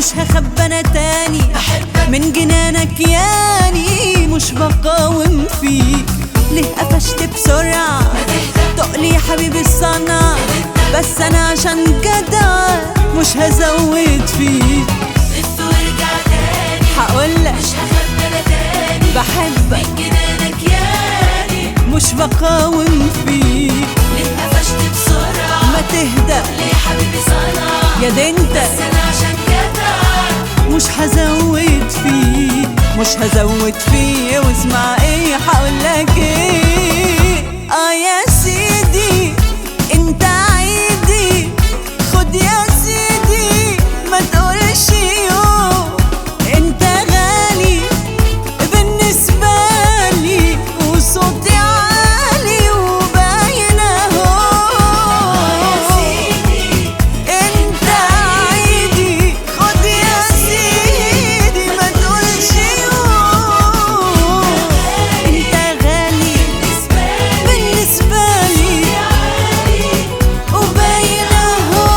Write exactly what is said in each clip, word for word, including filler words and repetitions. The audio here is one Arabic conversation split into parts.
هخبى انا تاني بحبك من جنانك ياني، مش بقاوم فيك ليه قفشت بسرعة؟ تقلي يا حبيبي الصنع، بس انا عشان جدع مش هزود فيك. لف وارجع تاني هقولك مش هخبى انا تاني بحبك من جنانك ياني، مش بقاوم فيك ليه قفشت بسرعة؟ ما تهدى ليه يا حبيبي صنع، يا ده انت بس انا عشان جدع مش هزود فيه مش هزود فيه واسمع ايه هقولك ايه. اه يا سيدي انت عيدي، خد يا سيدي ما تقولش يوم، انت غالي بالنسبة لي وصوتي عالي وباين اهو. يا سيدي انت عيدي خد يا سيدي ما تقولش يوم، انت غالي بالنسبة لي بالنسبة لي عالي وباين اهو.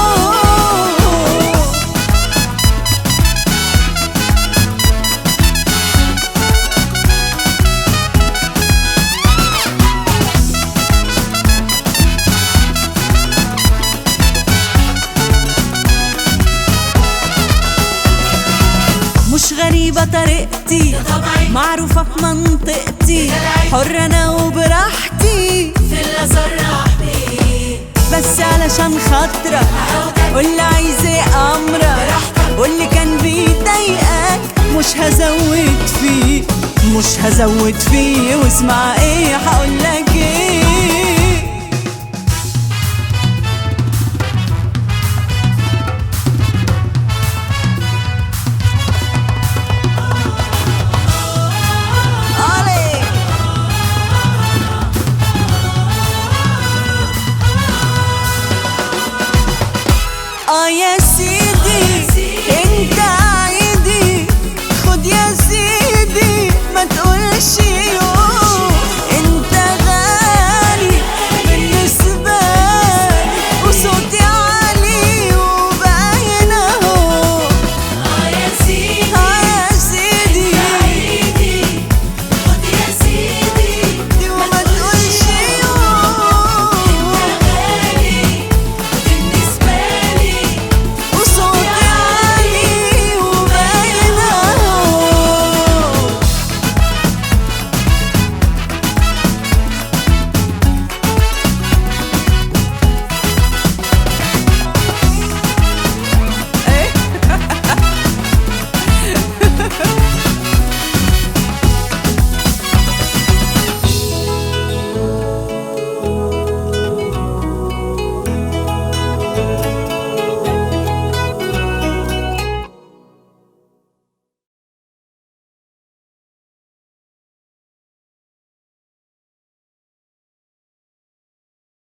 مش غريبة طريقتي، طبعي معروفة في منطقتي، حرة أنا وبراحتي، في اللي صرح بيه بس علشان خاطرك عودك قولي عايز ايه أمرك، قولي كان بيضايقك مش هزود فيه مش هزود فيه واسمع ايه هقولك